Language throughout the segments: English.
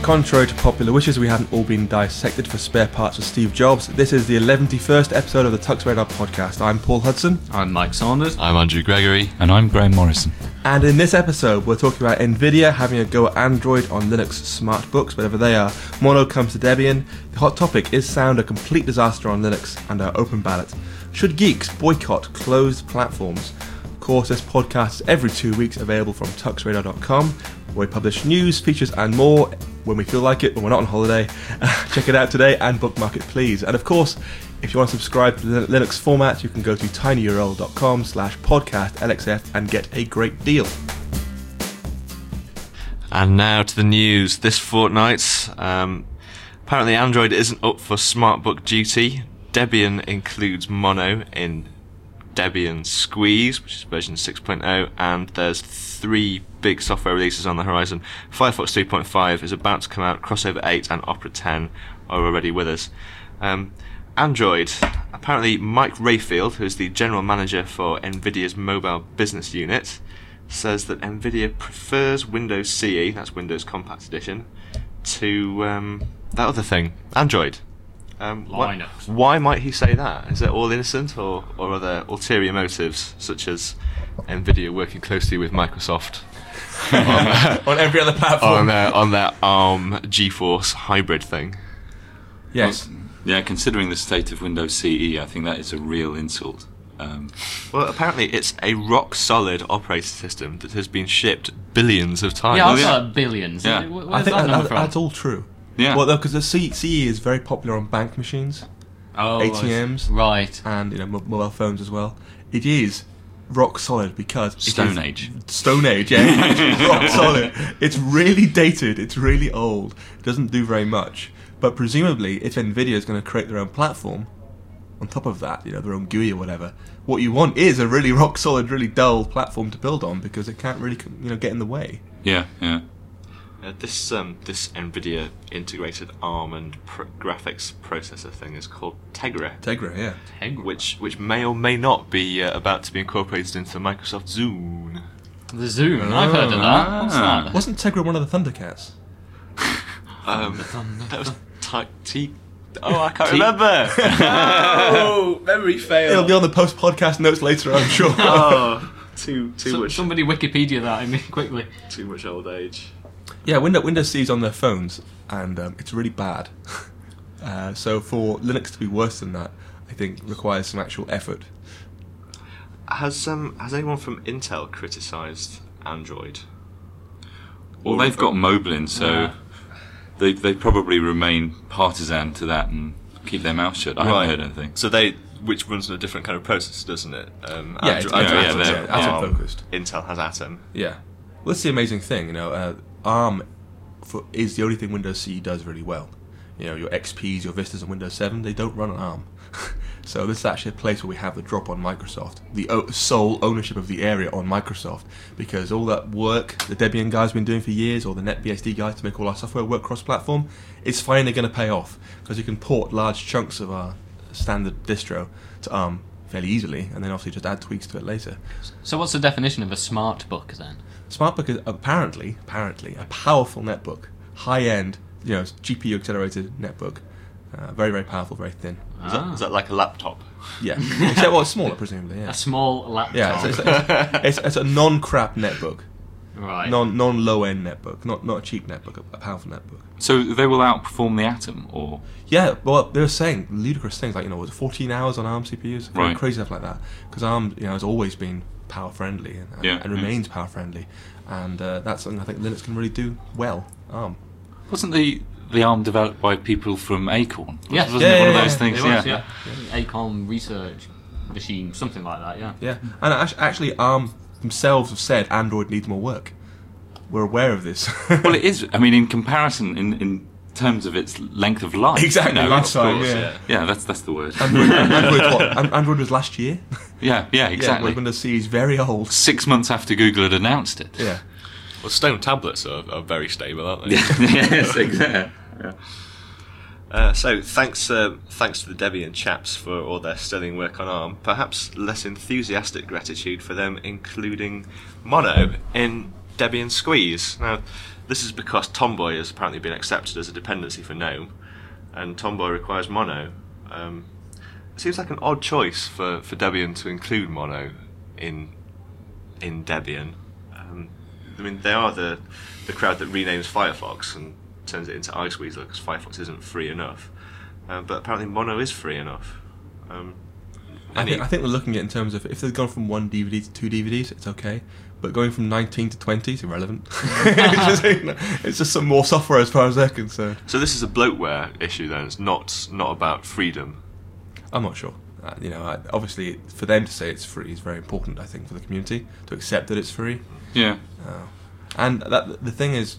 Contrary to popular wishes, we haven't all been dissected for spare parts of Steve Jobs. This is the 111st episode of the Tux Radar podcast. I'm Paul Hudson. I'm Mike Saunders. I'm Andrew Gregory. And I'm Graham Morrison. And in this episode, we're talking about NVIDIA having a go at Android on Linux smart books, whatever they are. Mono comes to Debian. The hot topic is sound a complete disaster on Linux, and our open ballot. Should geeks boycott closed platforms? Of course, this podcast is every 2 weeks available from tuxradar.com, where we publish news, features and more when we feel like it, when we're not on holiday. Check it out today and bookmark it, please. And of course, if you want to subscribe to the Linux format, you can go to tinyurl.com/podcastlxf and get a great deal. And now to the news. This fortnight, apparently Android isn't up for SmartBook duty. Debian includes Mono in Debian Squeeze, which is version 6.0, and there's 3 big software releases on the horizon. Firefox 3.5 is about to come out, Crossover 8 and Opera 10 are already with us. Android, apparently Mike Rayfield, who is the general manager for NVIDIA's mobile business unit, says that NVIDIA prefers Windows CE, that's Windows Compact Edition, to that other thing, Android. Linux. Why might he say that? Is it all innocent, or are there ulterior motives, such as NVIDIA working closely with Microsoft on every other platform? on their ARM GeForce hybrid thing? Yes. Well, yeah, considering the state of Windows CE, I think that is a real insult. Well, apparently it's a rock-solid operating system that has been shipped billions of times. Yeah, I thought billions. Yeah. Where's I think that number from? that's all true. Yeah. Well, because the CE is very popular on bank machines, ATMs, right, and mobile phones as well. It is rock solid because Stone Age, yeah, it's rock solid. It's really dated. It's really old. It doesn't do very much. But presumably, if NVIDIA is going to create their own platform, on top of that, their own GUI or whatever, what you want is a really rock solid, really dull platform to build on because it can't really, get in the way. Yeah. This NVIDIA integrated ARM and graphics processor thing is called Tegra. Tegra, yeah. Which may or may not be about to be incorporated into Microsoft Zune. The Zune. I've heard of that. What's that? Wasn't Tegra one of the Thundercats? That was T. Oh, I can't remember. Oh, memory fail. It'll be on the post-podcast notes later, I'm sure. Oh, too much. Somebody Wikipedia that quickly. Too much old age. Yeah, Windows CE is on their phones, and it's really bad. So for Linux to be worse than that, I think requires some actual effort. Has anyone from Intel criticised Android? Well, they've got Moblin, so they probably remain partisan to that and keep their mouth shut. I haven't heard anything. So which runs on a different kind of processor, doesn't it? Atom focused. Intel has Atom. Yeah. Well, that's the amazing thing, ARM is the only thing Windows CE does really well. Your XPs, your Vistas and Windows 7, they don't run on ARM. So this is actually a place where we have the drop on Microsoft, the sole ownership of the area on Microsoft, because all that work the Debian guys have been doing for years, or the NetBSD guys to make all our software work cross-platform, is finally going to pay off, because you can port large chunks of our standard distro to ARM fairly easily, and then obviously just add tweaks to it later. So what's the definition of a smart book then? SmartBook is apparently a powerful netbook, high-end, GPU accelerated netbook, very very powerful, very thin. Is that like a laptop? Yeah, except it's smaller presumably. Yeah. A small laptop. Yeah, it's a non-crap netbook, right? Non-low-end netbook, not a cheap netbook, a powerful netbook. So they will outperform the Atom, or? Yeah, well, they were saying ludicrous things like was it 14 hours on ARM CPUs, right. Crazy stuff like that, because ARM has always been power friendly and remains power friendly, and that's something I think Linux can really do well. ARM. Wasn't the ARM developed by people from Acorn? Yeah, wasn't it one of those things? It was, yeah. Acorn Research Machine, something like that. Yeah. Yeah, and actually, ARM themselves have said Android needs more work. We're aware of this. Well, it is. I mean, in comparison, in terms of its length of life. Exactly, lifetime. Yeah, that's the word. Android was last year. Yeah, exactly. Yeah, Windows CE is very old. 6 months after Google had announced it. Yeah. Well, Stone tablets are very stable, aren't they? Yes, exactly. Yeah. So thanks to the Debian chaps for all their sterling work on ARM. Perhaps less enthusiastic gratitude for them including Mono in Debian Squeeze. Now, this is because Tomboy has apparently been accepted as a dependency for GNOME, and Tomboy requires Mono. It seems like an odd choice for Debian to include Mono in Debian. I mean, they are the crowd that renames Firefox and turns it into iSqueezer because Firefox isn't free enough. But apparently Mono is free enough. I think they're looking at it in terms of if they've gone from 1 DVD to 2 DVDs, it's okay. But going from 19 to 20 is irrelevant. It's just some more software as far as they're concerned. So this is a bloatware issue then. It's not about freedom. I'm not sure. Obviously, for them to say it's free is very important. I think for the community to accept that it's free. Yeah. And the thing is,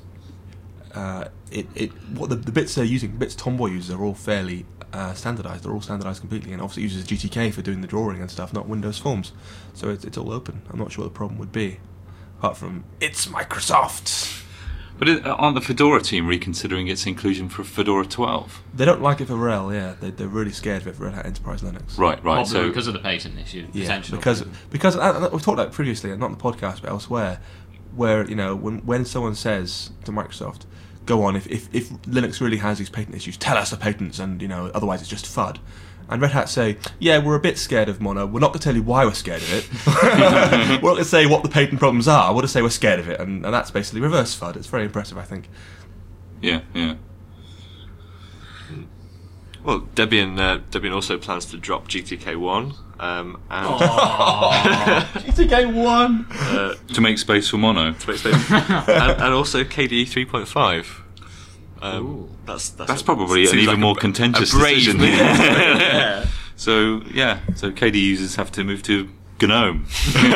what the bits they're using, bits Tomboy uses, are all fairly standardised. They're all standardised completely, and obviously it uses GTK for doing the drawing and stuff, not Windows Forms. So it's all open. I'm not sure what the problem would be, apart from it's Microsoft. But aren't the Fedora team reconsidering its inclusion for Fedora 12? They don't like it for RHEL, yeah. They're really scared of it for Red Hat Enterprise Linux. Right. Probably So because of the patent issue. Yeah, Potential. because we've talked about it previously, not on the podcast but elsewhere, where when someone says to Microsoft, "Go on, if Linux really has these patent issues, tell us the patents, and otherwise it's just FUD." And Red Hat say, "Yeah, we're a bit scared of Mono. We're not going to tell you why we're scared of it. We're not going to say what the patent problems are. We'll just say we're scared of it," and that's basically reverse FUD. It's very impressive, I think. Yeah. Well, Debian also plans to drop GTK1 and GTK1 to make space for Mono. and also KDE 3.5. That's probably an even more contentious decision. So KDE users have to move to GNOME.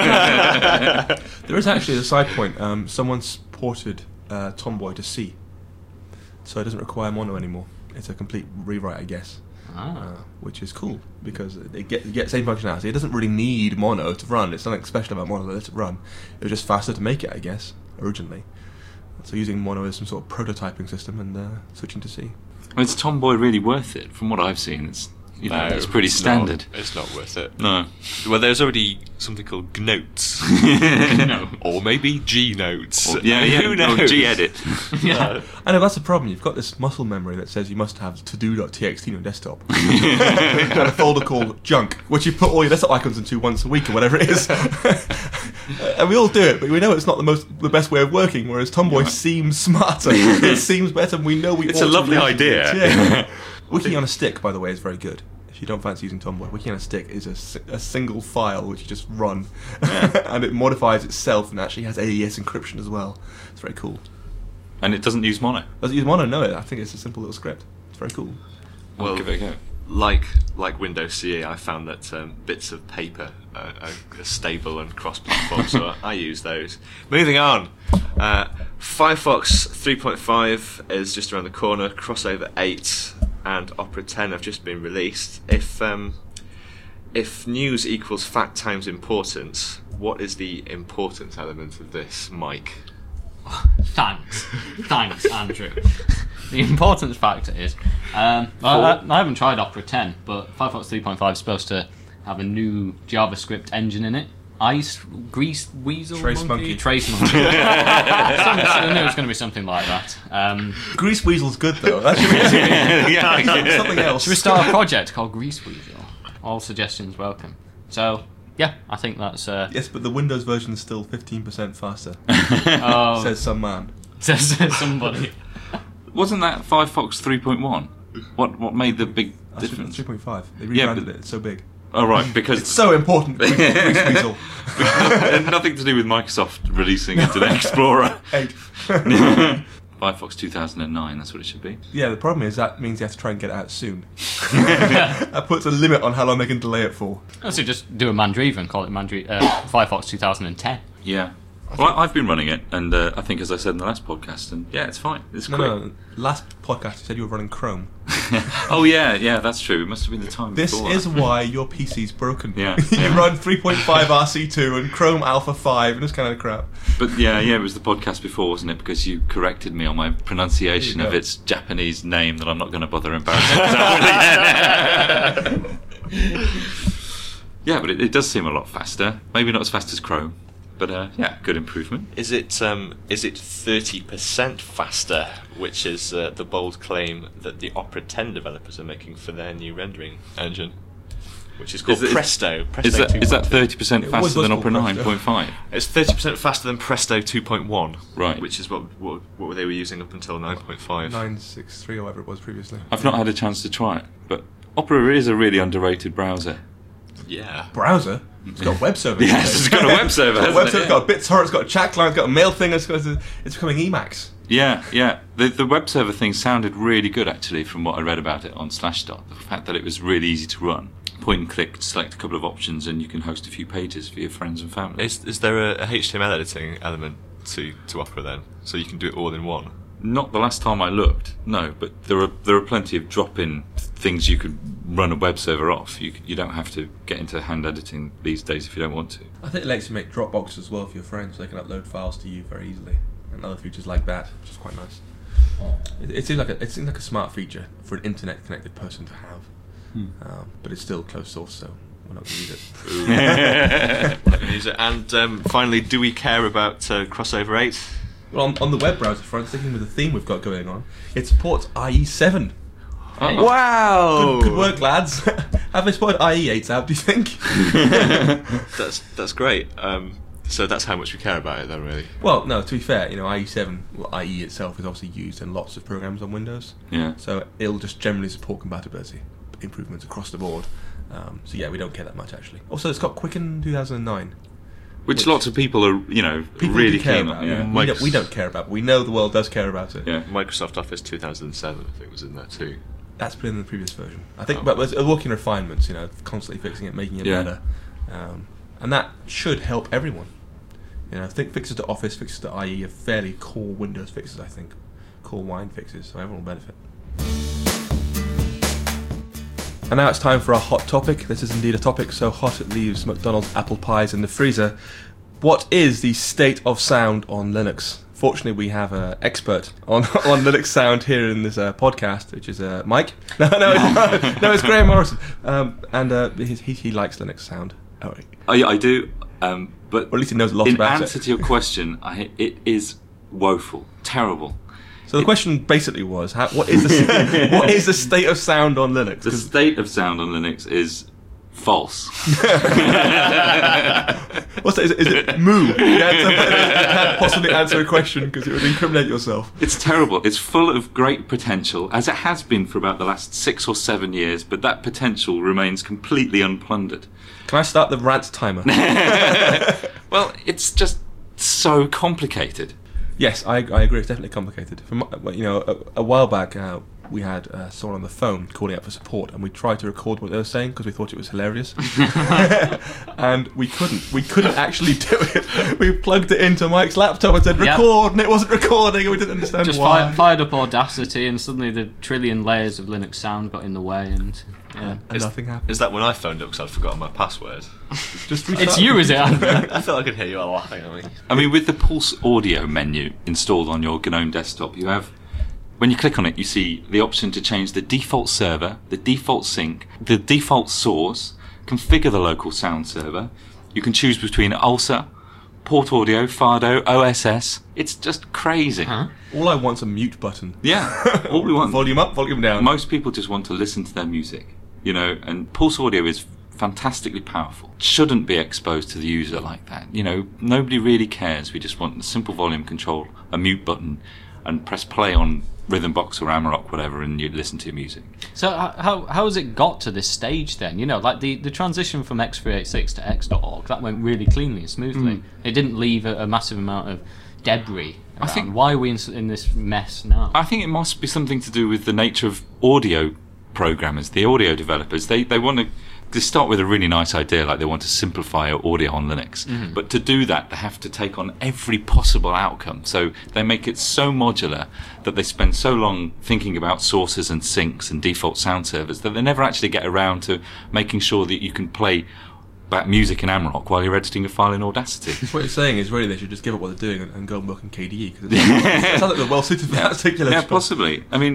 There is actually a side point. Someone's ported Tomboy to C, so it doesn't require Mono anymore. It's a complete rewrite, I guess, which is cool because it gets same functionality. It doesn't really need Mono to run. It's nothing special about Mono that lets it run. It was just faster to make it, I guess, originally. So using Mono as some sort of prototyping system and switching to C. Is Tomboy really worth it? From what I've seen, it's it's pretty standard. It's not worth it. No. Well, there's already something called GNotes. Or maybe G-Notes. Who knows? knows? Or G-Edit. Yeah. I know that's the problem. You've got this muscle memory that says you must have to-do.txt on your desktop. You've got a folder called junk, which you put all your desktop icons into once a week or whatever it is. And we all do it, but we know it's not the best way of working. Whereas Tomboy seems smarter. It seems better. And we know It's a lovely idea. Yeah. Wiki on a stick, by the way, is very good. If you don't fancy using Tomboy, Wiki on a stick is a single file which you just run, and it modifies itself and actually has AES encryption as well. It's very cool. And it doesn't use Mono. Does it use Mono? No, I think it's a simple little script. It's very cool. Well, give it a go. Like Windows CE, I found that bits of paper are stable and cross-platform, so I use those. Moving on, Firefox 3.5 is just around the corner. Crossover 8 and Opera 10 have just been released. If news equals fact times importance, what is the importance element of this, Mike? Thanks, Andrew. The importance factor is, I haven't tried Opera 10, but Firefox 3.5 is supposed to have a new JavaScript engine in it. Grease Weasel Trace Monkey. Trace Monkey. I knew it was going to be something like that. Grease Weasel's good though. That should be something else. Should we start a project called Grease Weasel? All suggestions welcome. So, yeah, I think that's... Yes, but the Windows version is still 15% faster. Oh, Says some man. says somebody. Wasn't that Firefox 3.1? What made the big That's difference? 3.5. They Yeah, rebranded but- it. It's so big. Oh, right, because It's so important. Grease Weasel. nothing to do with Microsoft releasing Internet Explorer. 8. Firefox 2009, that's what it should be. Yeah, the problem is that means you have to try and get it out soon. That puts a limit on how long they can delay it for. So just do a Mandriva and call it Firefox 2010. Yeah. Well, I've been running it, and I think, as I said in the last podcast, and yeah, it's fine. It's quick. No, last podcast you said you were running Chrome. Oh, yeah, that's true. It must have been the time This before. is why your PC's broken. Yeah, You yeah. run 3.5 RC2 and Chrome Alpha 5 and this kind of crap. But yeah, it was the podcast before, wasn't it? Because you corrected me on my pronunciation There you of go. its Japanese name that I'm not going to bother embarrassing. Yeah, but it does seem a lot faster. Maybe not as fast as Chrome, But yeah, good improvement. Is it 30% faster, which is the bold claim that the Opera 10 developers are making for their new rendering engine, which is called Presto. Is that 30% It faster was than Opera called Presto. 9.5? It's 30% faster than Presto 2.1, Right. which is what they were using up until 9.5. 963 or whatever it was previously. I've not had a chance to try it, but Opera is a really underrated browser. Yeah. Browser. It's got a web server. Yes, it's got a web server, It's got a hasn't web it? server. It's got a BitTorrent. It's got a chat client. It's got a mail thing. It's becoming Emacs. Yeah. The web server thing sounded really good, actually, from what I read about it on Slashdot. The fact that it was really easy to run. Point and click, select a couple of options, and you can host a few pages for your friends and family. Is there a HTML editing element to Opera then, so you can do it all in one? Not the last time I looked, no. But there are plenty of drop-in things you could run a web server off. You don't have to get into hand editing these days if you don't want to. I think it lets you make Dropbox as well for your friends, so they can upload files to you very easily, and other features like that, which is quite nice. It seems like a smart feature for an internet-connected person to have, but it's still closed source, so we're not going to use it. And finally, do we care about Crossover 8? Well, on the web browser front, sticking with the theme we've got going on, it supports IE7. Wow! Good work, lads. Have they spotted IE8 out, do you think? That's great. So that's how much we care about it then, really. Well, no, to be fair, IE7, IE itself is obviously used in lots of programs on Windows. Yeah. So it'll just generally support compatibility improvements across the board. So yeah, we don't care that much, actually. Also, it's got Quicken 2009. Which lots of people are, People really do care keen about. on. Yeah. We don't care about, but we know the world does care about it. Yeah. Microsoft Office 2007, I think, was in there too. That's been in the previous version. I think, but there's working refinements, constantly fixing it, making it better. And that should help everyone. I think fixes to Office, fixes to IE are fairly core Windows fixes, I think. Core wine fixes, so everyone will benefit. And now it's time for our hot topic. This is indeed a topic so hot it leaves McDonald's apple pies in the freezer. What is the state of sound on Linux? Fortunately, we have an expert on Linux sound here in this podcast, which is Mike. No, it's Graham Morrison. He likes Linux sound. Oh, I do, but or at least he knows a lot about it. In answer to your question, it is woeful, terrible. So the question basically was, what is the state of sound on Linux? The state of sound on Linux is false. What's that? Is it moo? You can't possibly answer a question because it would incriminate yourself. It's terrible. It's full of great potential, as it has been for about the last 6 or 7 years, but that potential remains completely unplundered. Can I start the rant timer? Well, it's just so complicated. Yes, I agree. It's definitely complicated. A while back, we had someone on the phone calling up for support, and we tried to record what they were saying because we thought it was hilarious, and we couldn't. We couldn't actually do it. We plugged it into Mike's laptop and said record, and it wasn't recording, and we didn't understand just why. Just fired up Audacity, and suddenly the trillion layers of Linux sound got in the way, and And nothing happened. Is that when I phoned up because I'd forgotten my password? Just it's you, is it, Andrew? I thought I could hear you all laughing at me. I mean, with the Pulse Audio menu installed on your GNOME desktop, you have, when you click on it, you see the option to change the default server, the default sync, the default source, configure the local sound server. You can choose between ULSA, Port Audio, Fado, OSS. It's just crazy. Huh? All I want's a mute button. Yeah, all we want. Volume up, volume down. Most people just want to listen to their music, and Pulse Audio is fantastically powerful. Shouldn't be exposed to the user like that. Nobody really cares. We just want a simple volume control, a mute button, and press play on Rhythmbox or Amarok, whatever, and you listen to your music. So how has it got to this stage then? Like the transition from X386 to X.org, that went really cleanly and smoothly. It didn't leave a massive amount of debris around. I think, why are we in this mess now? I think it must be something to do with the nature of audio programmers, the audio developers. They want to start with a really nice idea, like they want to simplify audio on Linux. Mm-hmm. But to do that, they have to take on every possible outcome. So they make it so modular that they spend so long thinking about sources and syncs and default sound servers that they never actually get around to making sure that you can play back music in Amarok while you're editing a file in Audacity. What you're saying is really they should just give up what they're doing and go and work in KDE, because it sounds like they're well suited for that particular job. Possibly. I mean,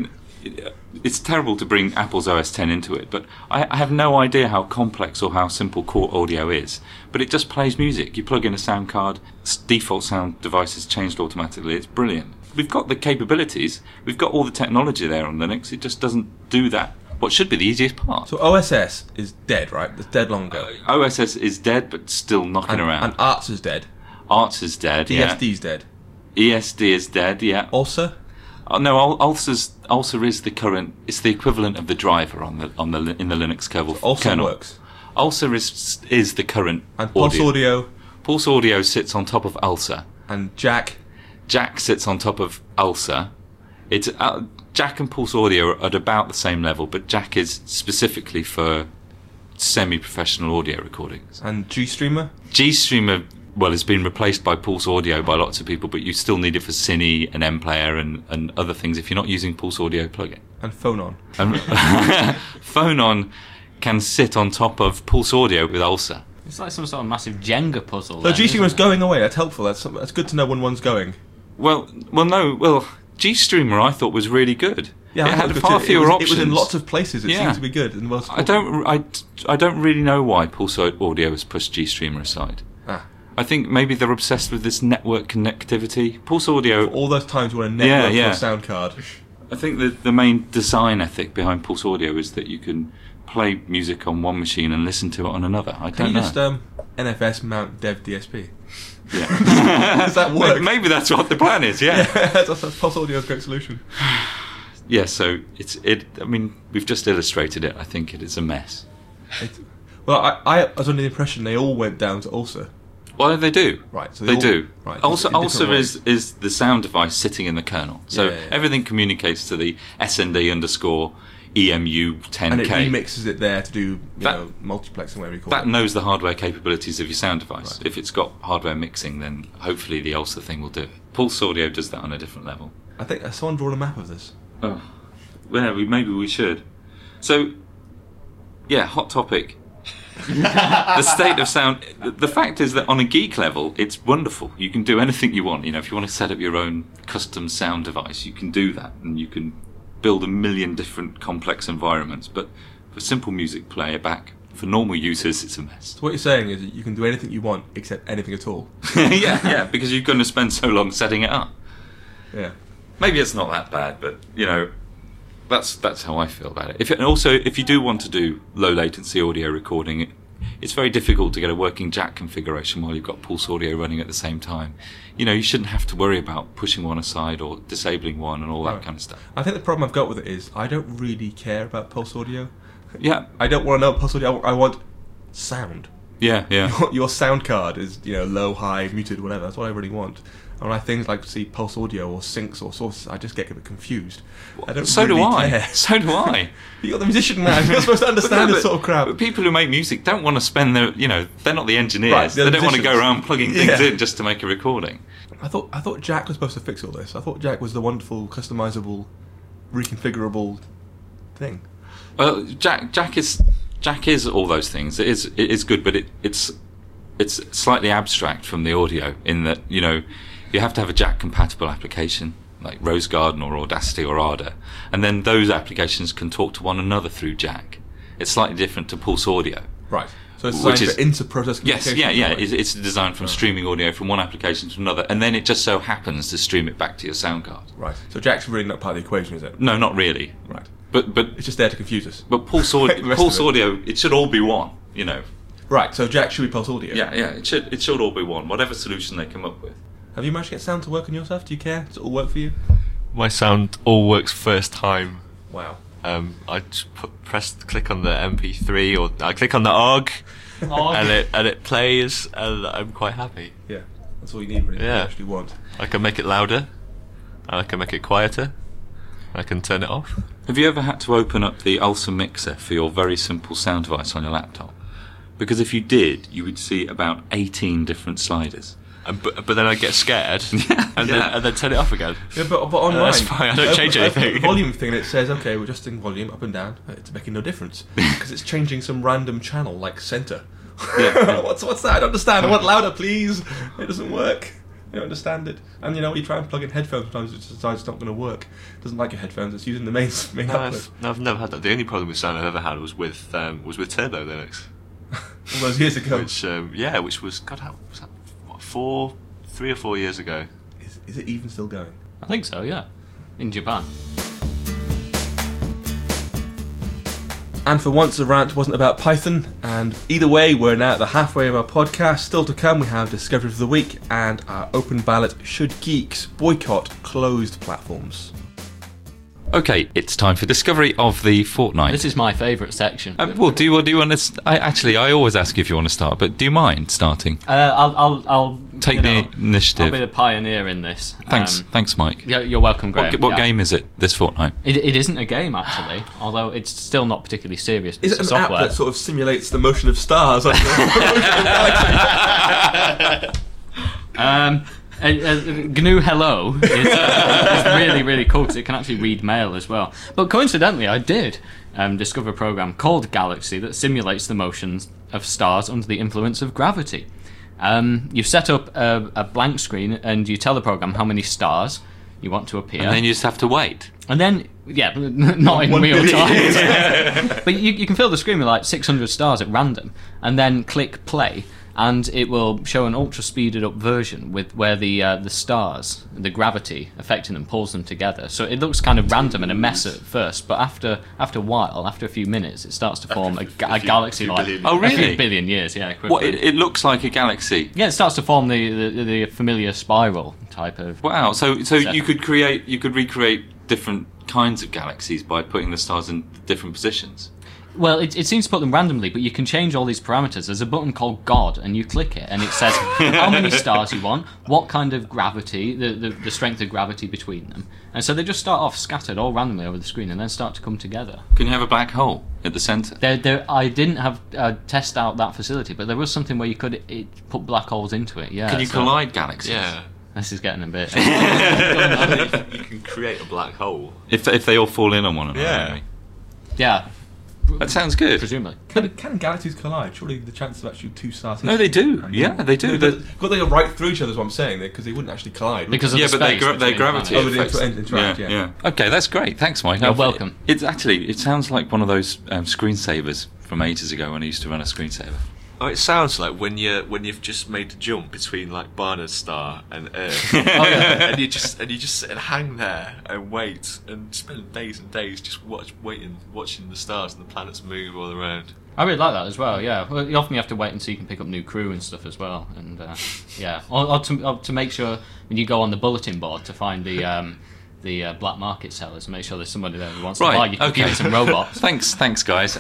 it's terrible to bring Apple's OS X into it, but I have no idea how complex or how simple Core Audio is. But it just plays music. You plug in a sound card, default sound device is changed automatically. It's brilliant. We've got the capabilities, we've got all the technology there on Linux. It just doesn't do that. What should be the easiest part. So OSS is dead, right? It's dead long ago. OSS is dead, but still knocking around. And Arts is dead. Arts is dead. DSD's dead. ESD is dead. Yeah. Ulcer? No, Ulcer is the current. It's the equivalent of the driver in the Linux kernel. Ulcer works. Ulcer is the current. And Pulse Audio. Pulse Audio sits on top of Ulcer. And Jack. Jack sits on top of Ulcer. It's Jack and Pulse Audio are at about the same level, but Jack is specifically for semi-professional audio recordings. And GStreamer? GStreamer, well, has been replaced by Pulse Audio by lots of people, but you still need it for Cine and MPlayer and other things if you're not using Pulse Audio plugin. And Phonon. Phonon can sit on top of Pulse Audio with Ulcer. It's like some sort of massive Jenga puzzle. So GStreamer's going away. That's helpful. That's good to know when one's going. Well, GStreamer I thought was really good. Yeah, it had far fewer options. It was in lots of places. It seemed to be good. And I don't really know why Pulse Audio has pushed GStreamer aside. I think maybe they're obsessed with this network connectivity. Pulse Audio. For all those times when a network for a sound card. I think the main design ethic behind Pulse Audio is that you can play music on one machine and listen to it on another. Can you just NFS mount dev DSP? Yeah. Does that work? Maybe that's what the plan is. Yeah. That's Pulse Audio's great solution. Yeah. So I mean, we've just illustrated it. I think it is a mess. I was under the impression they all went down to Ulcer. Well, they do. Right. So they do. Right. Ulcer is the sound device sitting in the kernel. So everything communicates to the SND_EMU10K. And it remixes it there to do multiplexing, whatever you call it. That knows the hardware capabilities of your sound device. Right. If it's got hardware mixing, then hopefully the Ulcer thing will do it. Pulse Audio does that on a different level. I think someone drawn a map of this. Oh. Well, maybe we should. So, yeah, hot topic. The state of sound. The fact is that on a geek level, it's wonderful. You can do anything you want. If you want to set up your own custom sound device, you can do that, and you can build a million different complex environments. But for simple music playback, for normal users, it's a mess. So what you're saying is that you can do anything you want except anything at all. yeah, because you're going to spend so long setting it up. Yeah. Maybe it's not that bad, but that's how I feel about it. If you do want to do low latency audio recording, it's very difficult to get a working Jack configuration while you've got Pulse Audio running at the same time. You shouldn't have to worry about pushing one aside or disabling one and all that kind of stuff. I think the problem I've got with it is I don't really care about Pulse Audio. Yeah. I don't want to know Pulse Audio. I want sound. Yeah. Your sound card is low, high, muted, whatever. That's what I really want. And when I things like see Pulse Audio or syncs or sources, I just get a bit confused. I don't so really do I. care. So do I. You're the musician man. You're supposed to understand this sort of crap. But people who make music don't want to spend their, they're not the engineers. Right, they don't want to go around plugging things in just to make a recording. I thought Jack was supposed to fix all this. I thought Jack was the wonderful, customizable, reconfigurable thing. Well, Jack is all those things. It is good, but it's slightly abstract from the audio in that you have to have a Jack compatible application like Rose Garden or Audacity or Ardour, and then those applications can talk to one another through Jack. It's slightly different to Pulse Audio. Right. So it's designed for inter-process communication. Yes, It's designed from streaming audio from one application to another, and then it just so happens to stream it back to your sound card. Right. So Jack's really not part of the equation, is it? No, not really. Right. But it's just there to confuse us. But Pulse Audio, it should all be one. Right. So Jack should be Pulse Audio. Yeah. It should all be one. Whatever solution they come up with. Have you managed to get sound to work on your stuff? Do you care? Does it all work for you? My sound all works first time. Wow. I just click on the MP3 or I click on the OGG and it plays, and I'm quite happy. Yeah, that's all you need, really. Yeah. You actually want. I can make it louder, and I can make it quieter. I can turn it off. Have you ever had to open up the Ulcer mixer for your very simple sound device on your laptop? Because if you did, you would see about 18 different sliders. But then I get scared and then turn it off again. Yeah, but online that's fine. I don't change anything. The volume thing, and it says, okay, we're adjusting volume up and down. It's making no difference because it's changing some random channel like center. Yeah. What's that? I don't understand. I want louder, please. It doesn't work. I don't understand it. And you try and plug in headphones, sometimes it decides it's not going to work. It doesn't like your headphones. It's using the main output. I've never had that. The only problem with sound I've ever had was with Turbo Linux. All those years ago. Which was how was that? What, 3 or 4 years ago? Is it even still going? I think so, yeah. In Japan. And for once, the rant wasn't about Python. And either way, we're now at the halfway of our podcast. Still to come, we have Discovery of the Week and our open ballot: should geeks boycott closed platforms? Okay, it's time for Discovery of the Fortnight. This is my favourite section. Well, do you want to? I always ask if you want to start, but do you mind starting? I'll Take the initiative. I'll be the pioneer in this. Thanks, Mike. Yeah, you're welcome, Graham. What game is it this fortnight? It isn't a game, actually, although it's still not particularly serious. Is it an software. app that sort of simulates the motion of stars? GNU Hello is really, really cool because it can actually read mail as well. But coincidentally, I did discover a program called Galaxy that simulates the motions of stars under the influence of gravity. You set up a blank screen and you tell the program how many stars you want to appear. And then you just have to wait. And then, not in real time. But you can fill the screen with like 600 stars at random and then click play. And it will show an ultra speeded up version with where the stars, the gravity affecting them, pulls them together. So it looks kind of random and a mess at first, but after a while, after a few minutes, it starts to form a galaxy like Oh, really? a few billion years. Yeah, What? It looks like a galaxy. yeah, it starts to form the familiar spiral type of. Wow. So you could recreate different kinds of galaxies by putting the stars in different positions. Well, it seems to put them randomly, but you can change all these parameters. There's a button called God, and you click it, and it says how many stars you want, what kind of gravity, the strength of gravity between them. And so they just start off scattered all randomly over the screen, and then start to come together. Can you have a black hole at the centre? I didn't have test out that facility, but there was something where you could put black holes into it. Yeah. Can you collide galaxies? Yeah. This is getting a bit. You can create a black hole. If they all fall in on one another. Yeah. Maybe. Yeah. That sounds good. Presumably. Can galaxies collide? Surely the chances of actually two stars. No, they do. Yeah, they do. They go right through each other. Is what I'm saying. Because they wouldn't actually collide. Because of Yeah, the but space their between gravity. planets. Oh, they affects- interact, yeah. Okay, that's great. Thanks, Mike. You're welcome. It sounds like one of those screensavers from ages ago when I used to run a screensaver. Oh, it sounds like when you've just made the jump between like Barnard's star and Earth, and you just sit and hang there and wait and spend days and days just watching the stars and the planets move all around. I really like that as well. Yeah, well, you often have to wait until you can pick up new crew and stuff as well. And yeah, or to make sure when you go on the bulletin board to find the black market sellers, make sure there's somebody there who wants to buy your computers and robots. Thanks, guys.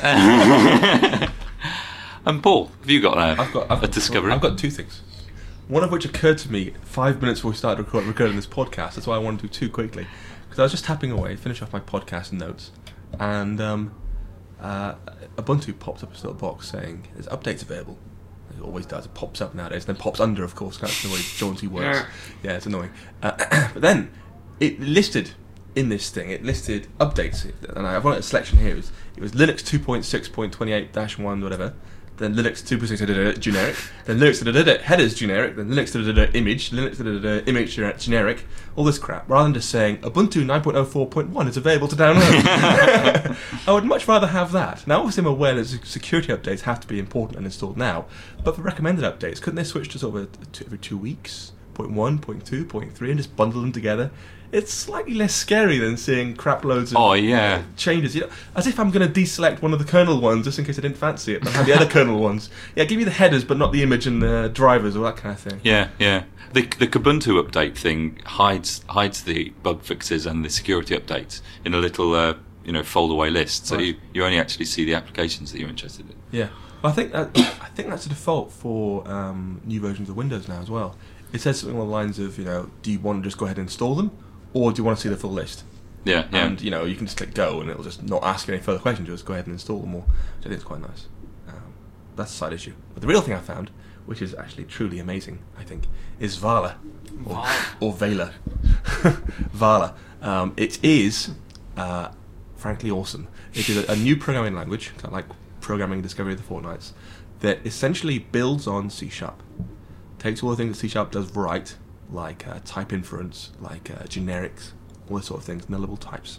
And Paul, have you got a discovery? I've got two things. One of which occurred to me 5 minutes before we started recording this podcast. That's why I wanted to do two quickly. Because I was just tapping away, finish off my podcast notes, and Ubuntu popped up a little box saying there's updates available. It always does. It pops up nowadays, and then pops under, of course. That's the way jaunty works. Yeah, it's annoying. But then it listed in this thing. It listed updates, and I've got a selection here. It was Linux 2.6.28-1 whatever. Then Linux 2.6 generic, then Linux headers generic, then Linux image, Linux image generic, all this crap, rather than just saying Ubuntu 9.04.1 is available to download. I would much rather have that. Now, obviously, I'm aware that security updates have to be important and installed now, but for recommended updates, couldn't they switch to sort of every 2 weeks? 0.1, 0.2, 0.3, and just bundle them together? It's slightly less scary than seeing crap loads of changes. As if I'm going to deselect one of the kernel ones just in case I didn't fancy it, but have the other kernel ones. Yeah, give me the headers, but not the image and the drivers or that kind of thing. Yeah. The Kubuntu update thing hides the bug fixes and the security updates in a little fold away list, so right. you only actually see the applications that you're interested in. Yeah, well, I think that's a default for new versions of Windows now as well. It says something along the lines of, do you want to just go ahead and install them, or do you want to see the full list? Yeah. And you can just click go, and it'll just not ask any further questions. Just go ahead and install them all. Which I think is quite nice. That's a side issue. But the real thing I found, which is actually truly amazing, I think, is Vala or Vela. Vala. It is frankly awesome. It is a new programming language, kind of like programming Discovery of the Fortnights, that essentially builds on C#. Takes all the things that C# does right, like type inference, like generics, all those sort of things, nullable types.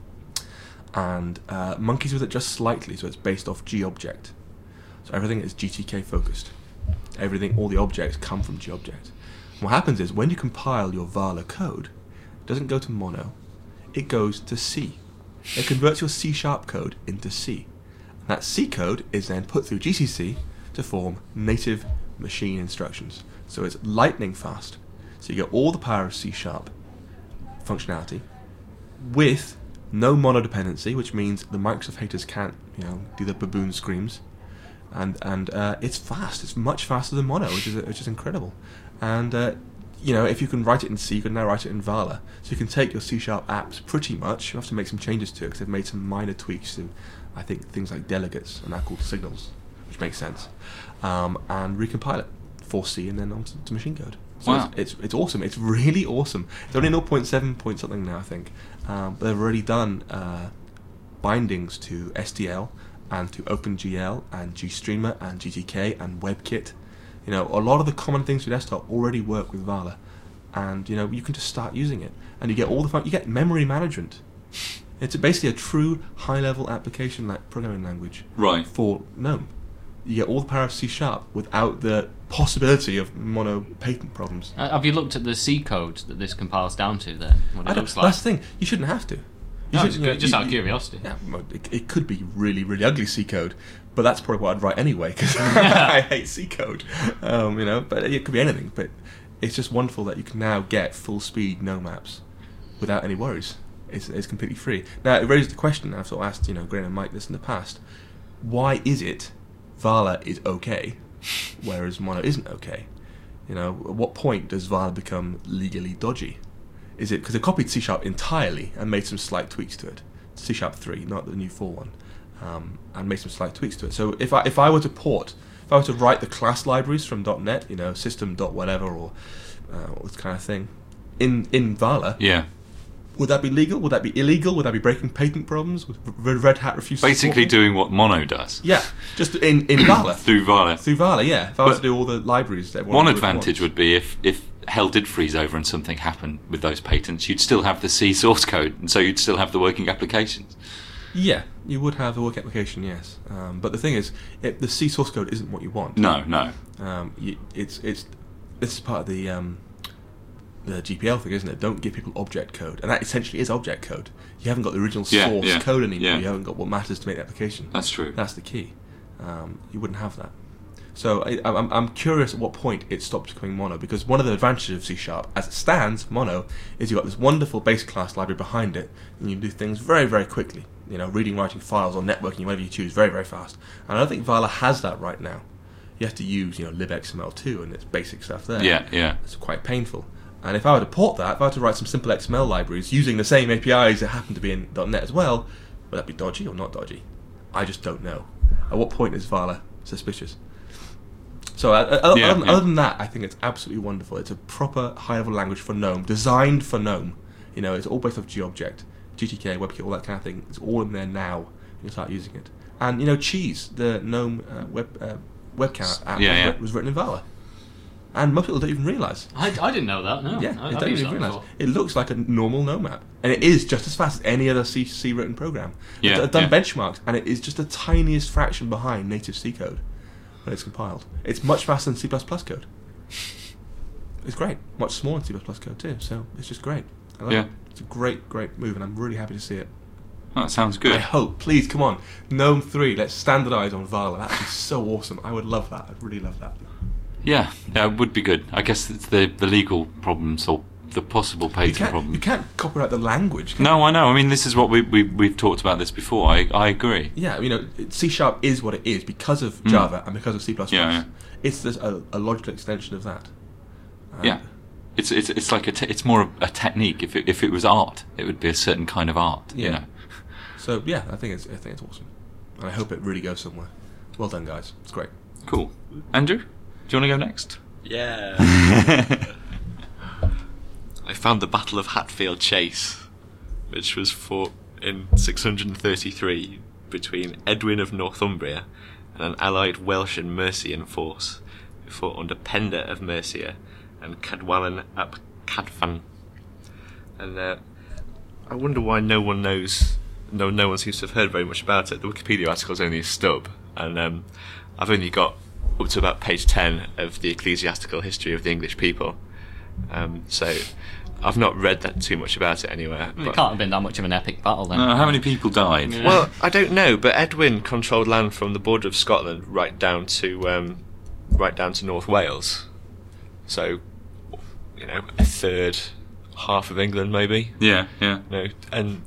And monkeys with it just slightly, so it's based off G-object. So everything is GTK focused. All the objects come from G-object. And what happens is, when you compile your Vala code, it doesn't go to Mono, it goes to C. It converts your C# code into C. And that C code is then put through GCC to form native machine instructions. So it's lightning fast. So you get all the power of C# functionality with no mono dependency, which means the Microsoft haters can't, do the baboon screams, and it's fast. It's much faster than Mono, which is incredible. And if you can write it in C, you can now write it in Vala. So you can take your C# apps pretty much. You have to make some changes to it because they've made some minor tweaks to, I think, things like delegates are now called signals, which makes sense, and recompile it for C and then onto to machine code. So wow. It's awesome. It's really awesome. It's only 0.7 point something now, I think. But they've already done bindings to STL and to OpenGL and GStreamer and GTK and WebKit. A lot of the common things for desktop already work with Vala, and you can just start using it, and you get all the you get memory management. It's basically a true high-level application like programming language for GNOME. You get all the power of C# without the possibility of mono patent problems. Have you looked at the C code that this compiles down to then? What it looks like? That's the thing. You shouldn't have to. Just out of curiosity. Yeah, it could be really, really ugly C code, but that's probably what I'd write anyway because I hate C code. But it could be anything. But it's just wonderful that you can now get full speed GNOME apps without any worries. It's completely free. Now it raises the question. I've sort of asked Graham and Mike this in the past. Why is it Vala is okay, whereas Mono isn't okay? At what point does Vala become legally dodgy? Is it because they copied C# entirely and made some slight tweaks to it? C# 3, not the new 4 one, and made some slight tweaks to it. So if I were to write the class libraries from .NET, system.whatever or this kind of thing, in Vala, would that be legal? Would that be illegal? Would that be breaking patent problems? Would Red Hat refuse? Basically, doing what Mono does. Yeah, just in Vala. Through Vala. Through Vala, yeah. If I was to do all the libraries, that one advantage would be if hell did freeze over and something happened with those patents, you'd still have the C source code, and so you'd still have the working applications. Yeah, you would have the working application, yes. But the thing is, the C source code isn't what you want. No. This is part of the GPL thing, isn't it? Don't give people object code, and that essentially is object code. You haven't got the original source code anymore. Yeah. You haven't got what matters to make the application. That's true. That's the key. You wouldn't have that. So I'm curious at what point it stops becoming Mono, because one of the advantages of C#, as it stands, Mono, is you've got this wonderful base class library behind it, and you can do things very, very quickly. Reading, writing files, or networking, whatever you choose, very, very fast. And I don't think Vala has that right now. You have to use, libxml2 and its basic stuff there. Yeah. It's quite painful. And if I were to port that, if I were to write some simple XML libraries using the same APIs that happen to be in .NET as well, would that be dodgy or not dodgy? I just don't know. At what point is Vala suspicious? So other than that, I think it's absolutely wonderful. It's a proper high-level language for GNOME, designed for GNOME. It's all based off G-Object, GTK, WebKit, all that kind of thing. It's all in there now. You can start using it. And Cheese, the GNOME webcam app, was written in Vala. And most people don't even realise. I didn't know that, no. Yeah, they don't even realise. It looks like a normal GNOME app. And it is just as fast as any other C written program. I've done benchmarks, and it is just the tiniest fraction behind native C code when it's compiled. It's much faster than C++ code. It's great. Much smaller than C++ code too, so it's just great. I love it. It's a great, great move, and I'm really happy to see it. Oh, that sounds good. I hope, please, come on. GNOME 3, let's standardise on Vala. That would be so awesome. I would love that. I'd really love that. Yeah, it would be good. I guess it's the legal problems or the possible patent problems. You can't copyright the language. No, I know. I mean, this is what we've talked about this before. I agree. Yeah, C# is what it is because of Java and because of C++. Yeah. It's just a logical extension of that. It's like it's more of a technique. If it was art, it would be a certain kind of art. Yeah. So yeah, I think it's awesome, and I hope it really goes somewhere. Well done, guys. It's great. Cool. Andrew, do you want to go next? Yeah. I found the Battle of Hatfield Chase, which was fought in 633 between Edwin of Northumbria and an allied Welsh and Mercian force, who fought under Penda of Mercia and Cadwallon ap Cadfan. And I wonder why no one knows. No one seems to have heard very much about it. The Wikipedia article is only a stub, and I've only got up to about page 10 of the Ecclesiastical History of the English People. So I've not read that too much about it anywhere. It can't have been that much of an epic battle then. How many people died? Yeah. Well, I don't know, but Edwin controlled land from the border of Scotland right down to North Wales. So, a third, half of England maybe. Yeah. And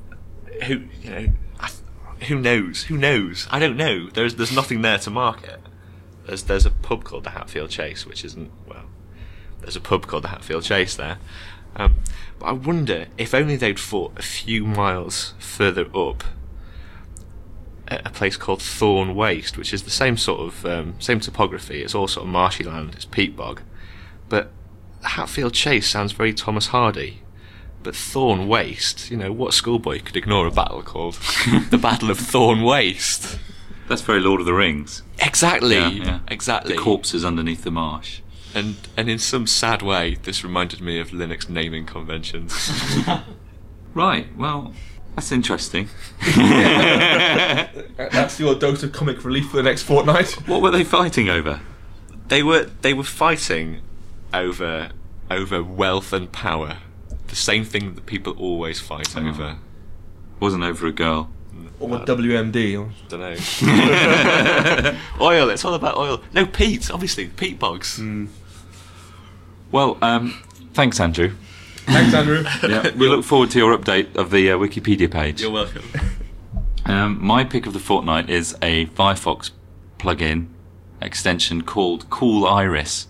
who knows? Who knows? I don't know. There's nothing there to mark it. There's a pub called the Hatfield Chase, which isn't there's a pub called the Hatfield Chase there. But I wonder if only they'd fought a few miles further up at a place called Thorn Waste, which is the same sort of same topography. It's all sort of marshy land. It's peat bog, but Hatfield Chase sounds very Thomas Hardy. But Thorn Waste, what schoolboy could ignore a battle called the Battle of Thorn Waste? That's very Lord of the Rings. Exactly. Yeah. Exactly. The corpses underneath the marsh. And in some sad way, this reminded me of Linux naming conventions. Right, well, that's interesting. That's your dose of comic relief for the next fortnight. What were they fighting over? They were fighting over wealth and power. The same thing that people always fight over. Wasn't over a girl. Or WMD. Don't know. Oil. It's all about oil. No, peat. Obviously, peat bogs. Well, thanks, Andrew. Thanks, Andrew. Yeah, we look forward to your update of the Wikipedia page. You're welcome. My pick of the fortnight is a Firefox plugin extension called Cool Iris,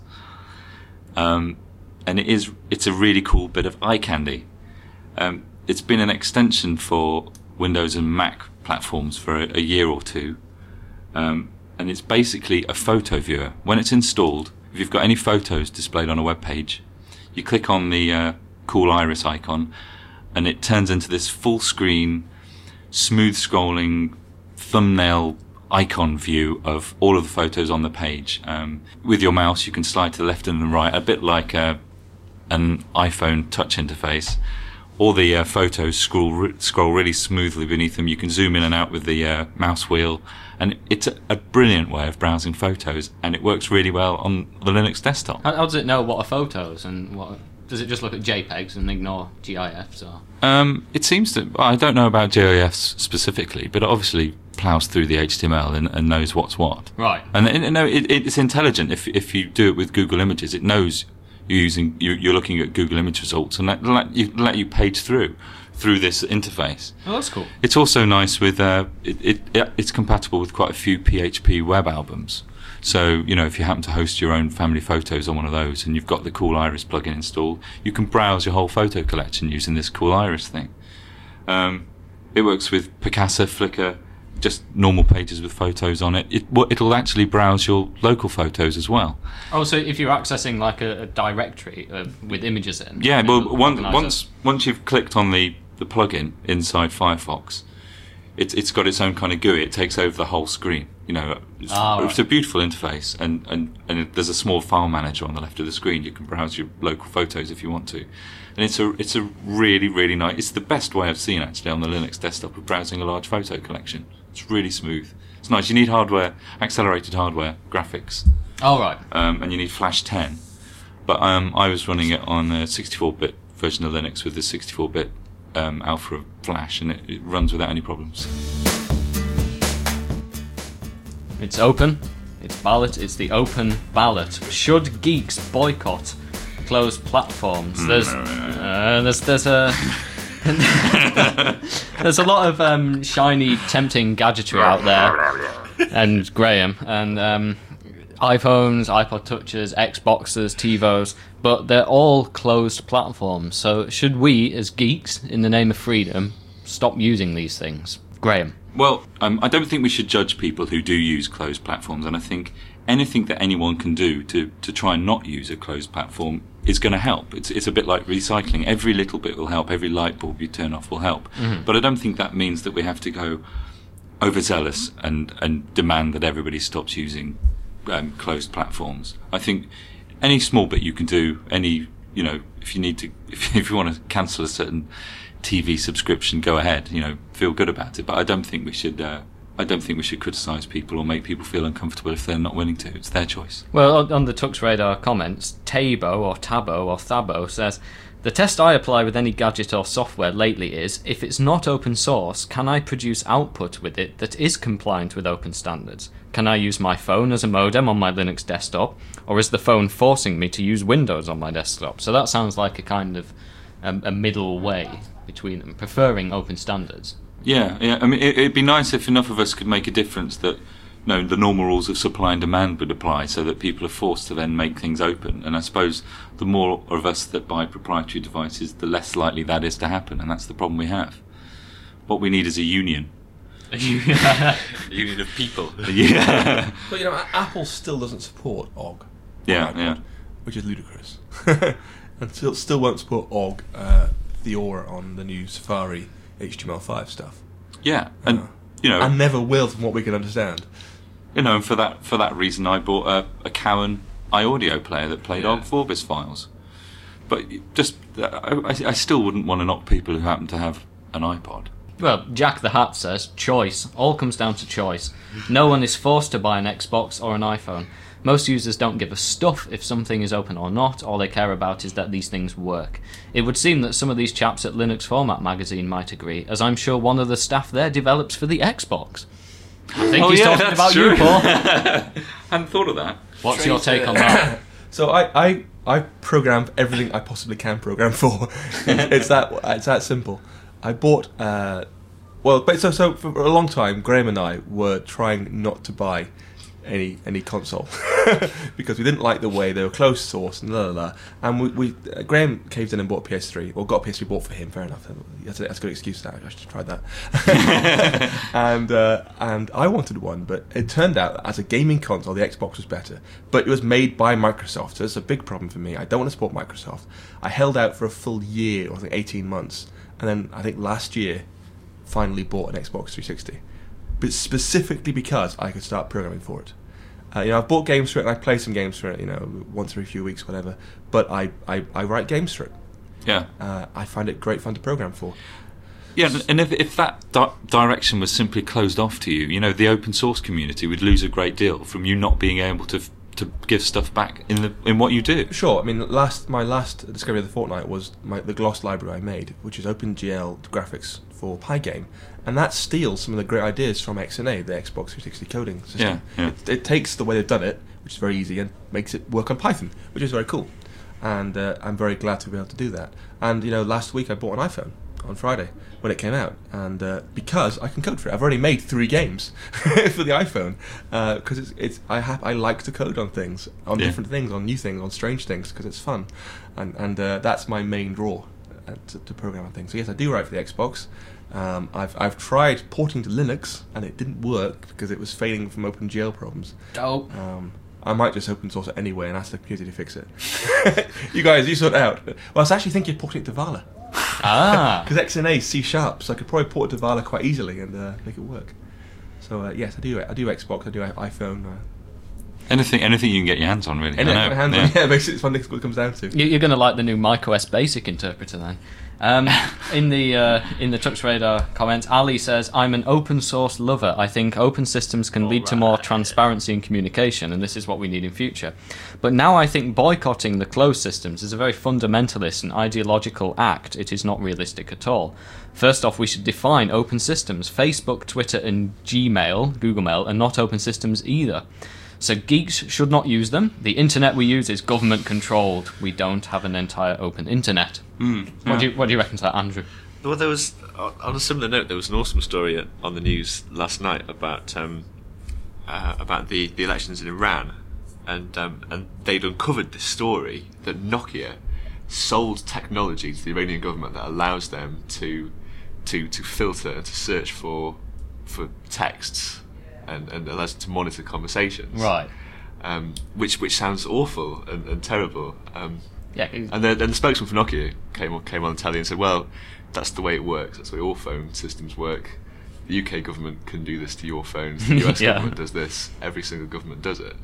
and it's a really cool bit of eye candy. It's been an extension for Windows and Mac platforms for a year or two, and it's basically a photo viewer. When it's installed, if you've got any photos displayed on a web page, you click on the Cool Iris icon, and it turns into this full screen, smooth scrolling thumbnail icon view of all of the photos on the page. With your mouse, you can slide to the left and the right, a bit like an iPhone touch interface. All the photos scroll really smoothly beneath them. You can zoom in and out with the mouse wheel, and it's a brilliant way of browsing photos, and it works really well on the Linux desktop. How does it know what are photos, and what does it just look at JPEGs and ignore GIFs? Or It seems to. I don't know about GIFs specifically, but it obviously plows through the HTML and knows what's what. Right. And it's intelligent. If you do it with Google Images, it knows you're looking at Google Image results, and let you page through this interface. Oh, that's cool. It's also nice with it's compatible with quite a few PHP web albums. So if you happen to host your own family photos on one of those, and you've got the Cool Iris plugin installed, you can browse your whole photo collection using this Cool Iris thing. It works with Picasa, Flickr, just normal pages with photos on it. It'll actually browse your local photos as well. Oh, so if you're accessing like a directory with images in. Yeah, well, once you've clicked on the plugin inside Firefox, it's got its own kind of GUI. It takes over the whole screen. It's a beautiful interface, and there's a small file manager on the left of the screen. You can browse your local photos if you want to. And it's a really, really nice. It's the best way I've seen actually on the Linux desktop of browsing a large photo collection. It's really smooth. It's nice. You need hardware, accelerated hardware, graphics. Oh, right. And you need Flash 10. But I was running it on a 64-bit version of Linux with the 64-bit alpha of Flash, and it runs without any problems. It's open. It's ballot. It's the open ballot. Should geeks boycott closed platforms? There's a lot of shiny, tempting gadgetry out there, and Graham, and iPhones, iPod Touches, Xboxes, TiVos, but they're all closed platforms. So should we, as geeks, in the name of freedom, stop using these things? Graham. Well, I don't think we should judge people who do use closed platforms, and I think anything that anyone can do to try and not use a closed platform is going to help. It's a bit like recycling. Every little bit will help. Every light bulb you turn off will help. Mm-hmm. But I don't think that means that we have to go overzealous and demand that everybody stops using closed platforms. I think any small bit you can do, if you need to, if you want to cancel a certain TV subscription, go ahead. Feel good about it. But I don't think we should. I don't think we should criticise people or make people feel uncomfortable if they're not willing to. It's their choice. Well, on the Tux Radar comments, Tabo or Tabo or Thabo says, the test I apply with any gadget or software lately is, if it's not open source, can I produce output with it that is compliant with open standards? Can I use my phone as a modem on my Linux desktop, or is the phone forcing me to use Windows on my desktop? So that sounds like a kind of a middle way between them, preferring open standards. Yeah. I mean, it'd be nice if enough of us could make a difference that, the normal rules of supply and demand would apply, so that people are forced to then make things open. And I suppose the more of us that buy proprietary devices, the less likely that is to happen, and that's the problem we have. What we need is a union. A union of people. Yeah. But Apple still doesn't support OGG. Yeah. Which is ludicrous. And still won't support OGG Theora on the new Safari HTML5 stuff. Yeah, and and never will, from what we can understand. And for that reason, I bought a Cowan iAudio player that played OGG Vorbis files. But I still wouldn't want to knock people who happen to have an iPod. Well, Jack the Hat says, choice. All comes down to choice. No one is forced to buy an Xbox or an iPhone. Most users don't give a stuff if something is open or not. All they care about is that these things work. It would seem that some of these chaps at Linux Format magazine might agree, as I'm sure one of the staff there develops for the Xbox. I think he's talking about you, Paul. Hadn't thought of that. What's your take on that? So I program everything I possibly can program for. It's that simple. I bought so for a long time, Graham and I were trying not to buy any console because we didn't like the way they were closed source and and we Graham caved in and bought a PS3, or got a PS3 bought for him. Fair enough, that's a good excuse. I should have tried that. and I wanted one, but it turned out that as a gaming console, the Xbox was better, but it was made by Microsoft, so it's a big problem for me. I don't want to support Microsoft. I held out for a full year, or I think 18 months, and then I think last year finally bought an Xbox 360. But specifically because I could start programming for it. I've bought games for it, and I play some games for it, once every few weeks, whatever. But I write games for it. Yeah. I find it great fun to program for. Yeah, and if that direction was simply closed off to you, the open source community would lose a great deal from you not being able to give stuff back in what you do. Sure. I mean, my last discovery of the fortnight was the Gloss library I made, which is OpenGL graphics for Pygame, and that steals some of the great ideas from XNA, the Xbox 360 coding system. Yeah. It takes the way they've done it, which is very easy, and makes it work on Python, which is very cool. And I'm very glad to be able to do that. And last week I bought an iPhone on Friday when it came out, and because I can code for it. I've already made 3 games for the iPhone because I like to code on things, on different things, on new things, on strange things, because it's fun, and that's my main draw to program on things. So yes, I do write for the Xbox. I've tried porting to Linux, and it didn't work because it was failing from OpenGL problems. Oh. I might just open source it anyway and ask the community to fix it. You sort it out. Well, I was actually thinking of porting it to Vala. Because XNA is C#, so I could probably port it to Vala quite easily and make it work. So yes, I do Xbox, I do iPhone. Anything you can get your hands on, really. Basically, it's what it comes down to. You're going to like the new macOS Basic interpreter then. In the Tux Radar comments, Ali says, I'm an open source lover. I think open systems can lead to more transparency and communication, and this is what we need in future. But now I think boycotting the closed systems is a very fundamentalist and ideological act. It is not realistic at all. First off, we should define open systems. Facebook, Twitter and Gmail, Google Mail, are not open systems either. So geeks should not use them. The internet we use is government controlled. We don't have an entire open internet. What do you reckon to that, Andrew? Well, there was, on a similar note, there was an awesome story on the news last night about the elections in Iran, and they'd uncovered this story that Nokia sold technology to the Iranian government that allows them to filter and to search for texts. And allows them to monitor conversations, right? Which sounds awful and terrible. Yeah. And the spokesman for Nokia came on the telly and said, "Well, that's the way it works. That's the way all phone systems work. The UK government can do this to your phones. The US government does this. Every single government does it."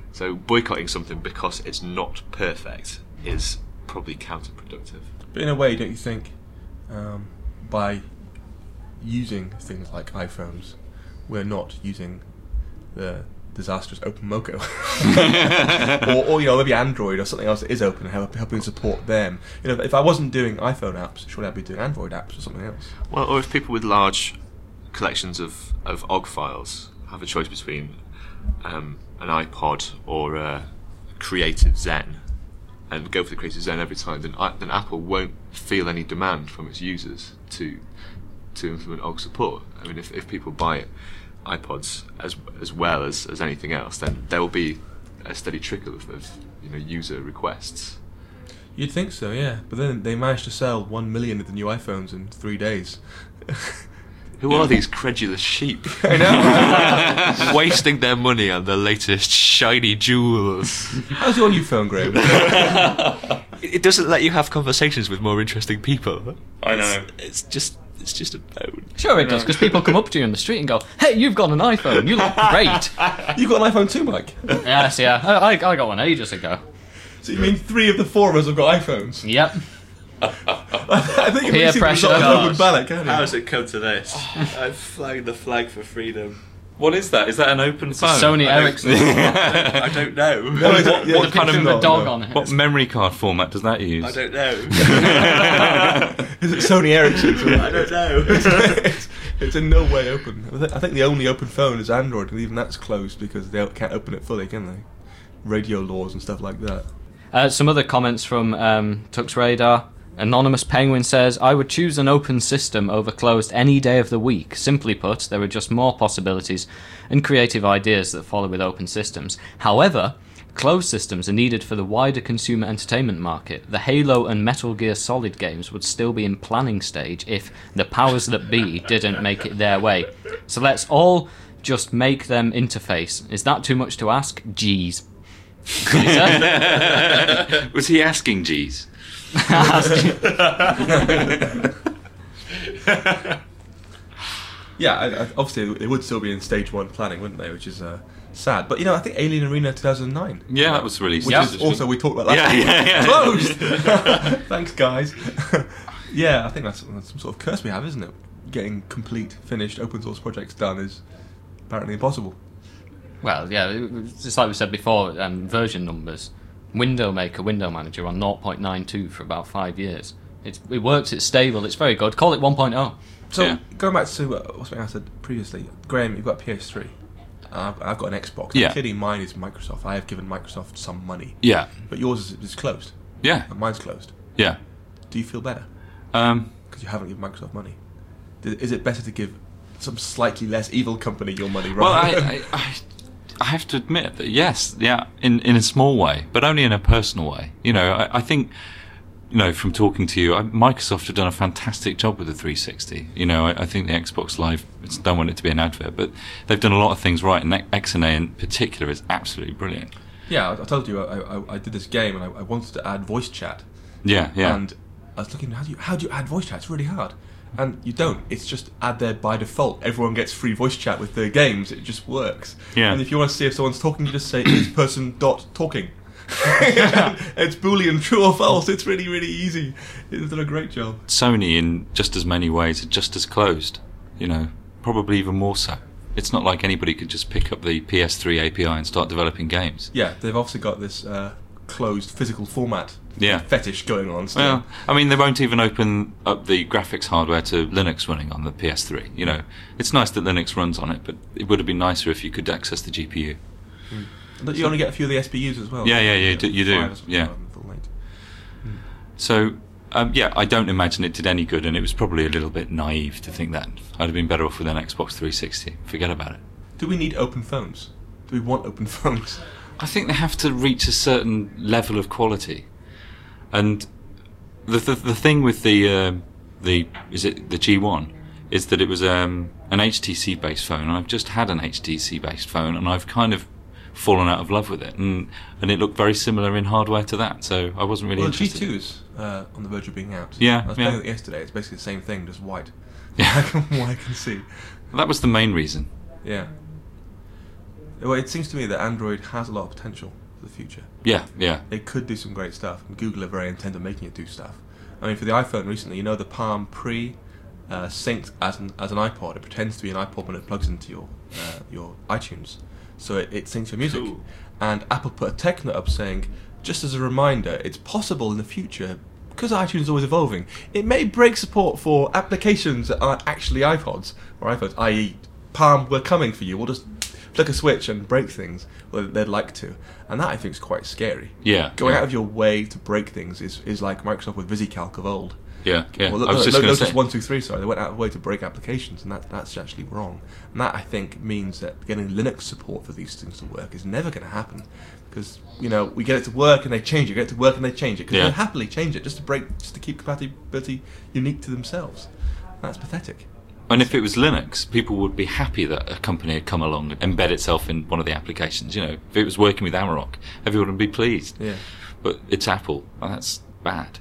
So boycotting something because it's not perfect is probably counterproductive. But in a way, don't you think, by using things like iPhones, we're not using the disastrous OpenMoko, or maybe Android or something else that is open and helping support them. If I wasn't doing iPhone apps, surely I'd be doing Android apps or something else. Well, or if people with large collections of OGG files have a choice between an iPod or a Creative Zen, and go for the Creative Zen every time, then Apple won't feel any demand from its users to implement OGG support. I mean, if people buy iPods as well as anything else, then there will be a steady trickle of user requests. You'd think so, yeah. But then they managed to sell 1 million of the new iPhones in 3 days. Who are these credulous sheep? I know. Wasting their money on the latest shiny jewels. How's your new phone, Graham? It doesn't let you have conversations with more interesting people. I know. It's just a phone. Sure it does, because people come up to you in the street and go, "Hey, you've got an iPhone. You look great." You got an iPhone too, Mike? Yes, yeah. I got one ages ago. So you mean 3 of the 4 of us have got iPhones? Yep. I think Peer it's pressure. not an open ballot, can How it? has it come to this? I've flagged the flag for freedom. What is that? Is that an open phone? Sony Ericsson. I don't know. What kind of Picture the dog on it. What memory card format does that use? I don't know. Is it Sony Ericsson? I don't know. It's in no way open. I think the only open phone is Android, and even that's closed because they can't open it fully, can they? Radio laws and stuff like that. Some other comments from Tux Radar. Anonymous Penguin says, "I would choose an open system over closed any day of the week. Simply put, there are just more possibilities and creative ideas that follow with open systems. However, closed systems are needed for the wider consumer entertainment market. The Halo and Metal Gear Solid games would still be in planning stage if the powers that be didn't make it their way. So let's all just make them interface. Is that too much to ask? Geez." Was he asking G's? Yeah, obviously they would still be in stage 1 planning, wouldn't they? Which is sad. But I think Alien Arena 2009. Yeah, that was released. Which is also we talked about last Yeah. Closed. Thanks, guys. Yeah, I think that's some sort of curse we have, isn't it? Getting complete, finished open source projects done is apparently impossible. Well, yeah, it's just like we said before, version numbers. Window Maker, Window Manager on 0.92 for about 5 years. It works, it's stable, it's very good. Call it 1.0. So, Yeah. going back to what's I said previously, Graham, you've got a PS3. I've got an Xbox. Yeah. Clearly mine is Microsoft. I have given Microsoft some money. Yeah. But yours is closed. Yeah. And mine's closed. Yeah. Do you feel better? Um, Because you haven't given Microsoft money. Is it better to give some slightly less evil company your money? well, rather than- I have to admit that yes, yeah, in a small way, but only in a personal way. I think, from talking to you, Microsoft have done a fantastic job with the 360. I think the Xbox Live, don't want it to be an advert, but they've done a lot of things right, and XNA in particular is absolutely brilliant. Yeah, I told you I did this game and I wanted to add voice chat. Yeah, yeah. And I was looking, how do you add voice chat? It's really hard. And you don't. It's just add there by default. Everyone gets free voice chat with their games. It just works. Yeah. And if you want to see if someone's talking, you just say this person dot talking. It's Boolean, true or false. It's really, really easy. It's done a great job. Sony, in just as many ways, are just as closed. Probably even more so. It's not like anybody could just pick up the PS3 API and start developing games. Yeah, they've obviously got this closed physical format Yeah. fetish going on still. Well, I mean, they won't even open up the graphics hardware to Linux running on the PS3. It's nice that Linux runs on it, but it would have been nicer if you could access the GPU. But you only get a few of the SPUs as well. Yeah, you do, Five or something yeah. rather than full length. So, I don't imagine it did any good, and it was probably a little bit naive to think that. I'd have been better off with an Xbox 360. Forget about it. Do we need open phones? Do we want open phones? I think they have to reach a certain level of quality, and the thing with the G1 is that it was an HTC based phone, and I've just had an HTC based phone, and I've kind of fallen out of love with it, and it looked very similar in hardware to that, so I wasn't really Well, the interested. G2's on the verge of being out. Yeah, I was yeah. playing it yesterday. It's basically the same thing, just white. Yeah. From what I can see. That was the main reason. Yeah. Well, it seems to me that Android has a lot of potential for the future. Yeah, yeah. It could do some great stuff, and Google are very intent on making it do stuff. I mean, for the iPhone recently, the Palm Pre synced as an iPod. It pretends to be an iPod when it plugs into your iTunes, so it syncs your music. Cool. And Apple put a tech note up saying, just as a reminder, it's possible in the future, because iTunes is always evolving, it may break support for applications that aren't actually iPods or iPhones, i.e. Palm, we're coming for you. We'll just flick a switch and break things. Well, they'd like to. And that, I think, is quite scary. Yeah. Going yeah. out of your way to break things is like Microsoft with VisiCalc of old. Yeah, yeah. Well, I was just going to say. Lotus 123, sorry, they went out of the way to break applications, and that's actually wrong. And that, I think, means that getting Linux support for these things to work is never going to happen. Because, we get it to work and they change it, get it to work and they change it. Because they happily change it just to keep compatibility unique to themselves. That's pathetic. And if it was Linux, people would be happy that a company had come along and embed itself in one of the applications. If it was working with Amarok, everyone would be pleased. Yeah. But it's Apple, and that's bad.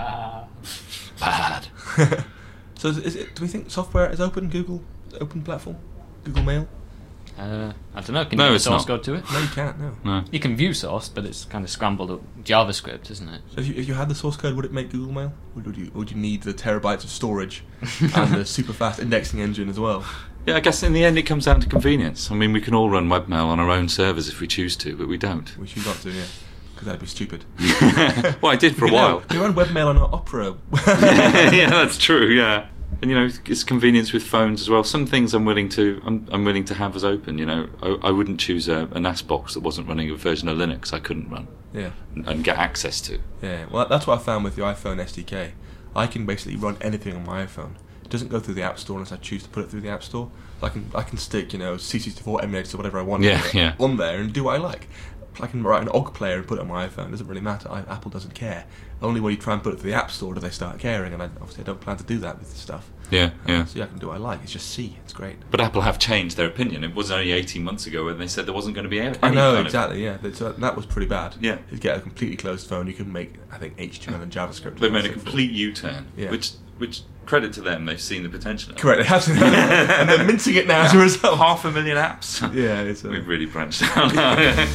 Bad. So do we think software is open? Google open platform? Google Mail? I don't know. Can No, you it's source not. code to it? No, you can't. No. No. You can view source, but it's kind of scrambled up JavaScript, isn't it? So if you had the source code, would it make Google Mail? Would you need the terabytes of storage and the super fast indexing engine as well? Yeah, I guess in the end it comes down to convenience. I mean, we can all run webmail on our own servers if we choose to, but we don't. We should not do, yeah. Because that'd be stupid. Well, I did for a while. We run webmail on our Opera. Yeah, that's true. Yeah, and it's convenience with phones as well. Some things I'm willing to have as open. I wouldn't choose a NAS box that wasn't running a version of Linux I couldn't run Yeah. and get access to. Yeah. Well, that's what I found with the iPhone SDK. I can basically run anything on my iPhone. It doesn't go through the App Store unless I choose to put it through the App Store. So I can stick CC64 emulators or whatever I want on there and do what I like. I can write an OGG player and put it on my iPhone. It doesn't really matter. Apple doesn't care. Only when you try and put it through the App Store do they start caring, and obviously I don't plan to do that with this stuff. Yeah, yeah. So I can do what I like. It's just C. It's great. But Apple have changed their opinion. It was only 18 months ago when they said there wasn't going to be any I know, kind exactly, yeah. That was pretty bad. Yeah. You get a completely closed phone, you can make, I think, HTML and JavaScript. They've made a complete U-turn, Yeah. which credit to them, they've seen the potential. Correct, they have to. And they're minting it now as a result. 500,000 apps. Yeah, it's We've really branched out now.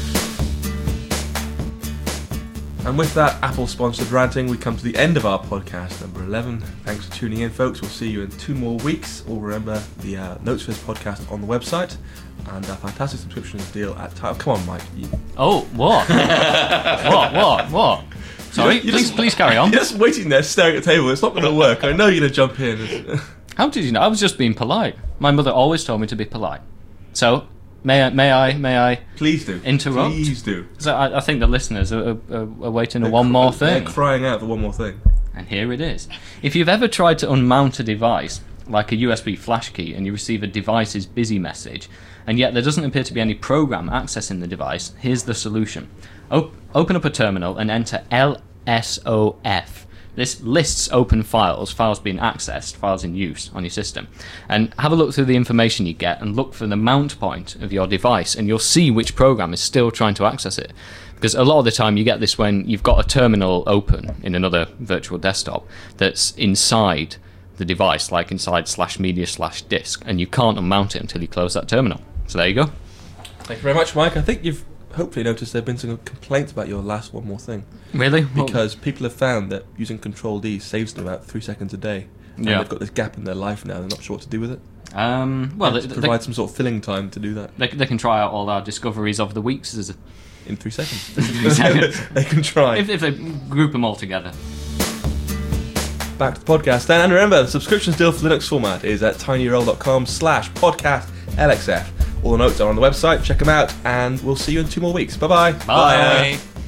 And with that Apple-sponsored ranting, we come to the end of our podcast, number 11. Thanks for tuning in, folks. We'll see you in 2 more weeks. Or remember the Notes for this podcast on the website, and a fantastic subscription deal at Tidal. Come on, Mike. Oh, what? What? Sorry, please carry on. You're just waiting there, staring at the table. It's not going to work. I know you're going to jump in. How did you know? I was just being polite. My mother always told me to be polite. So, may I Please do. interrupt? Please do. So I think the listeners are waiting one more thing. They're crying out for one more thing. And here it is. If you've ever tried to unmount a device, like a USB flash key, and you receive a device's busy message, and yet there doesn't appear to be any program accessing the device, here's the solution. Open up a terminal and enter LSOF. This lists open files being accessed, files in use on your system. And have a look through the information you get and look for the mount point of your device, and you'll see which program is still trying to access it. Because a lot of the time you get this when you've got a terminal open in another virtual desktop that's inside the device, like inside /media/disk, and you can't unmount it until you close that terminal. So there you go. Thank you very much, Mike. I think you've hopefully noticed there have been some complaints about your last one more thing. Really? Because people have found that using Control-D saves them about 3 seconds a day. And Yeah. they've got this gap in their life now. They're not sure what to do with it. Well, To provide some sort of filling time to do that they can try out all our discoveries of the weeks as in 3 seconds. 3 seconds. They can try. if they group them all together. Back to the podcast then. And remember, the subscription deal for Linux format is at tinyurl.com/podcastlxf. All the notes are on the website. Check them out. And we'll see you in 2 more weeks. Bye-bye. Bye.